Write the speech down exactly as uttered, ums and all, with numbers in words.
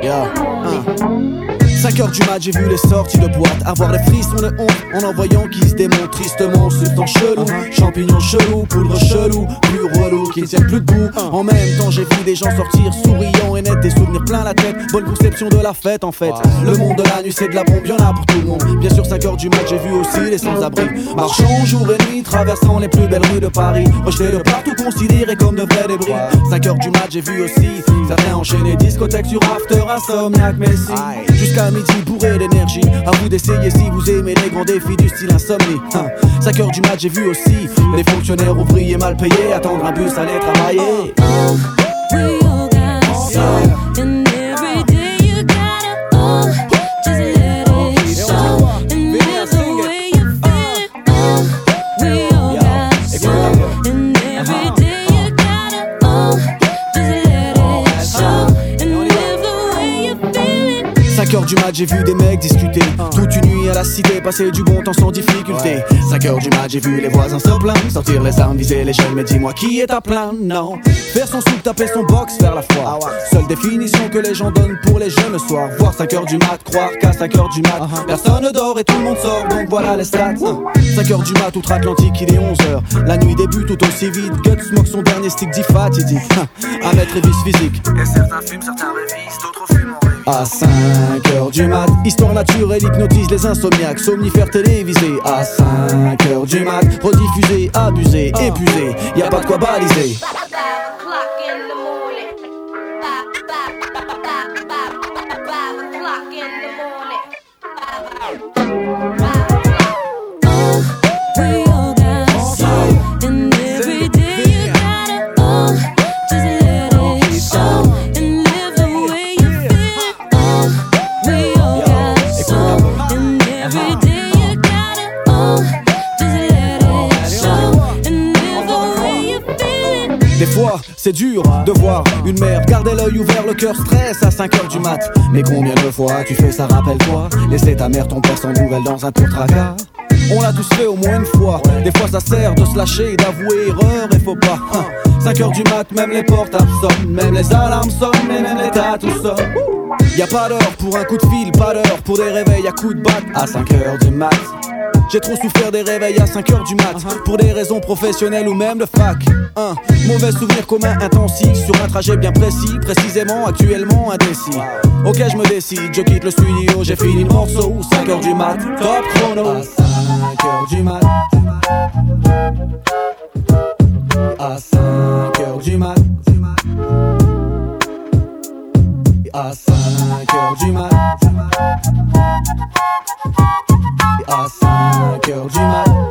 Yeah, hein. cinq heures du mat, j'ai vu les sorties de boîte. Avoir les frissons de honte en en voyant qui se démontent tristement. Substance chelou, uh-huh. Champignons chelous, poudre chelou, plus relou, qui ne tiennent plus debout. uh. En même temps, j'ai vu des gens sortir souriants et nets, des souvenirs plein la tête. Bonne conception de la fête en fait. Wow. Le monde de la nuit, c'est de la bombe, y'en a pour tout le monde. Bien sûr, cinq heures du mat, j'ai vu aussi les sans-abri. Marchant jour et nuit, traversant les plus belles rues de Paris. Rejetés de partout, considérés comme de vrais débris. Wow. cinq heures du mat, j'ai vu aussi certains enchaîner discothèque sur after, insomniaque, Messi. Jusqu'à midi bourré d'énergie. À vous d'essayer si vous aimez les grands défis du style insomnie. hein. cinq heures du mat, j'ai vu aussi les fonctionnaires ouvriers mal payés attendre un bus, aller travailler. Oh, we all got some, and every day you gotta oh, just let it show, and live the way you feel. Oh, we all got some, and every day you gotta oh, just let it show, and live the way you feel. cinq heures du mat, j'ai vu des mecs discuter toute une nuit à la cité, passer du bon temps sans difficulté. cinq heures du mat, j'ai vu les voisins se plaindre, sortir les armes, viser les jeunes, mais dis-moi qui est à plaindre, non. Faire son souk, taper son box, faire la foire. Seule définition que les gens donnent pour les jeunes le soir. Voir cinq heures du mat, croire qu'à cinq heures du mat personne ne dort et tout le monde sort, donc voilà les stats. cinq heures du mat, outre-Atlantique, il est onze heures. La nuit débute tout aussi vite, Guts smoke son dernier stick d'ifatidique. Un mètre et vice physique. Et certains fument, certains révisent, d'autres fument. À cinq heures du mat, histoire naturelle hypnotise les insomniaques. Somnifères télévisés. À cinq heures du mat, rediffusé, abusé, épuisé. Y'a pas de quoi baliser. Des fois, c'est dur de voir une mère garder l'œil ouvert, le cœur stress à cinq heures du mat. Mais combien de fois tu fais ça, rappelle-toi. Laisser ta mère, ton père sans nouvelles dans un tour tracas. On l'a tous fait au moins une fois. Des fois ça sert de se lâcher, d'avouer erreur et faut pas. cinq heures du mat, même les portables sonnent, même les alarmes sonnent, mais même les tatous sonnent. Y'a pas d'heure pour un coup de fil, pas d'heure pour des réveils à coups de batte à cinq heures du mat. J'ai trop souffert des réveils à cinq heures du mat, pour des raisons professionnelles ou même de fac. Un mauvais souvenir commun intensif sur un trajet bien précis, précisément actuellement indécis. Ok, je me décide, je quitte le studio, j'ai fini le morceau. cinq heures du mat, top chrono. À cinq heures du mat, à cinq heures du mat, à cinq heures du mat, à cinq heures du mat.